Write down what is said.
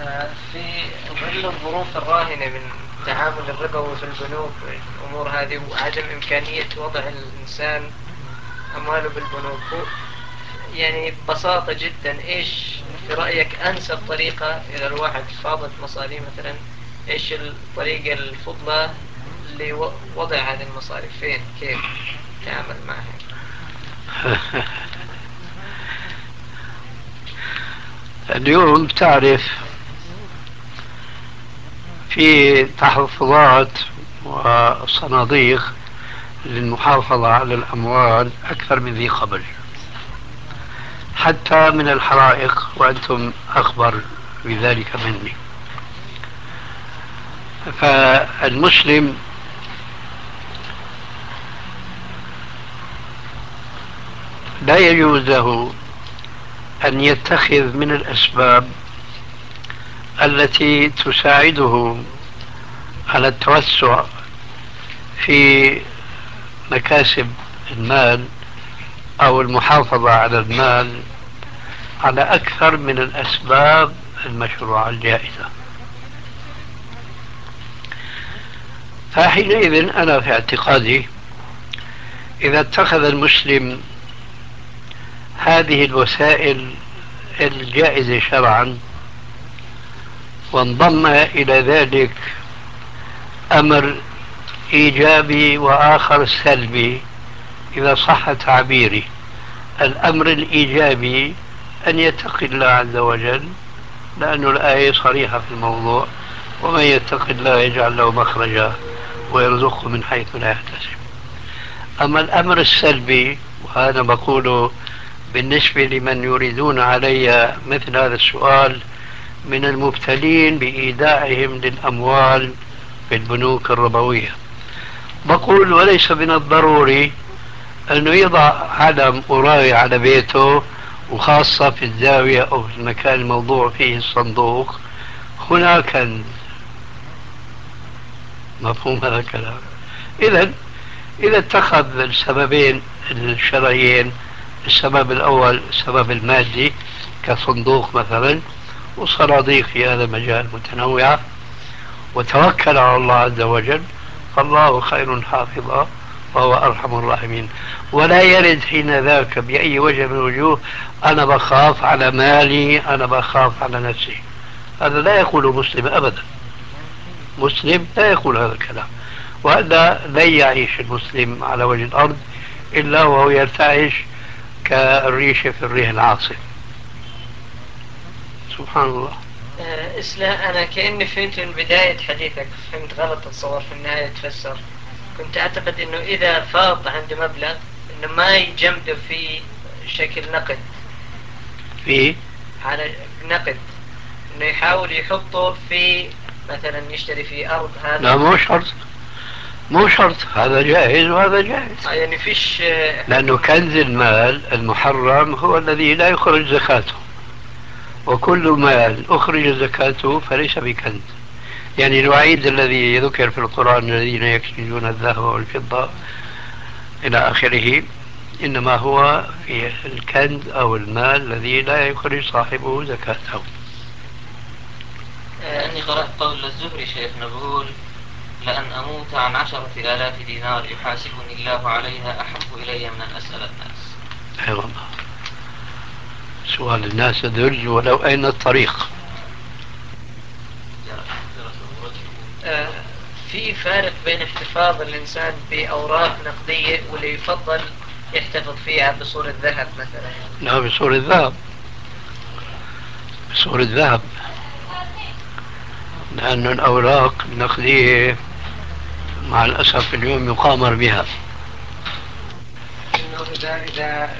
في ظل الظروف الراهنة من تعامل الربوي في البنوك والأمور هذه وعدم إمكانية وضع الإنسان أمواله بالبنوك، يعني ببساطة جدا إيش في رأيك أنسب طريقة إذا الواحد فاضت مصاري مثلا، إيش الطريقة الفضلى لوضع هذه المصاري فين، كيف تعامل معها؟ اليوم تعرف في تحفظات وصناديق للمحافظة على الأموال أكثر من ذي قبل، حتى من الحرائق، وأنتم أخبر بذلك مني. فالمسلم لا يجوز له أن يتخذ من الأسباب التي تساعده على التوسع في مكاسب المال أو المحافظة على المال على أكثر من الأسباب المشروعة الجائزة. فحينئذ أنا في اعتقادي إذا اتخذ المسلم هذه الوسائل الجائزة شرعا وانضم إلى ذلك أمر إيجابي وآخر سلبي، إذا صح تعبيري، الأمر الإيجابي أن يتقي الله عز وجل، لأن الآية صريحة في الموضوع: ومن يتق الله يجعل له مخرجا ويرزقه من حيث لا يحتسب. أما الأمر السلبي، وهذا بقوله بالنسبة لمن يريدون علي مثل هذا السؤال من المبتلين بإيداعهم للأموال في البنوك الربوية، بقول وليس من الضروري أنه يضع علم قراي على بيته، وخاصة في الزاوية أو في المكان الموضوع فيه الصندوق هناك كنز. مفهوم هذا الكلام؟ إذا اتخذ السببين الشرعيين، السبب الأول السبب المادي كصندوق مثلا وصناديق في هذا المجال متنوعة، وتوكل على الله عز وجل، فالله خير حافظا وهو أرحم الراحمين. ولا يرد حين ذاك بأي وجه من الوجوه أنا بخاف على مالي، أنا بخاف على نفسي. هذا لا يقوله مسلم أبدا. مسلم لا يقول هذا الكلام، وهذا لن يعيش المسلم على وجه الأرض إلا وهو يرتعش كالريشة في الريح العاصف. سبحان الله. إسلا أنا كأني فهمت من بداية حديثك، فهمت غلط الصور في النهاية تفسر. كنت أعتقد أنه إذا فاض عنده مبلغ أنه ما يجمده في شكل نقد، في على نقد، أنه يحاول يحطه في مثلا يشتري في أرض. لا، هذا مو شرط، مو شرط، هذا جائز وهذا جائز. يعني فيش لأنه حكم. كنز المال المحرم هو الذي لا يخرج زكاته، وكل مال أخرج زكاته فليس بكنز. يعني الوعيد الذي ذكر في القرآن: الذين يكنزون الذهب والفضة إلى آخره، إنما هو في الكنز أو المال الذي لا يخرج صاحبه زكاته. لأني قرأت قول الزهري شيخنا بيقول: لأن أموت عن 10,000 دينار يحاسبني الله عليها أحب إلي من أن أسأل الناس. أي والله، سؤال الناس ذل ولو أين الطريق. في فارق بين احتفاظ الإنسان بأوراق نقدية واللي يفضل يحتفظ فيها بصورة ذهب مثلا. لا، بصورة الذهب، بصورة الذهب، لأن الأوراق النقدية مع الأسف اليوم يقامر بها. إنه إذا